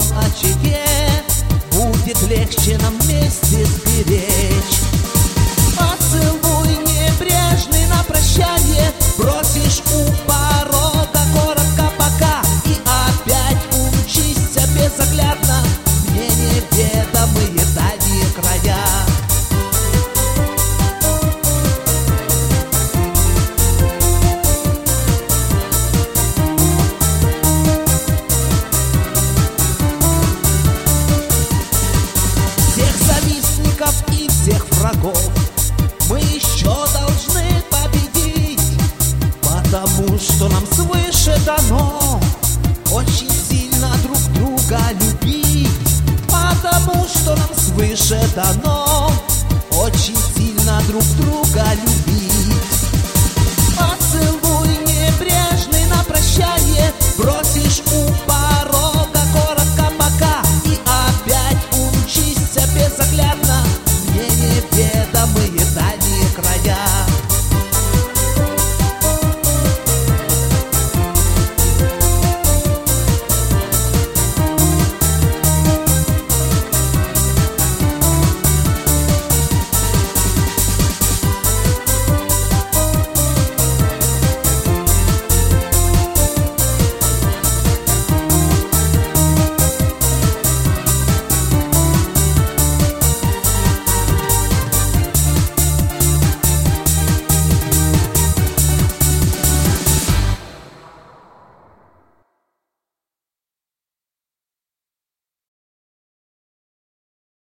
очаге будет легче нам вместе сберечь. Поцелуй небрежный на прощание бросишь у порога, коротко пока, и опять умчишься безоглядно в мне неведомые дальние края. И всех врагов мы еще должны победить, потому что нам свыше дано очень сильно друг друга любить, потому что нам свыше дано очень сильно друг друга любить.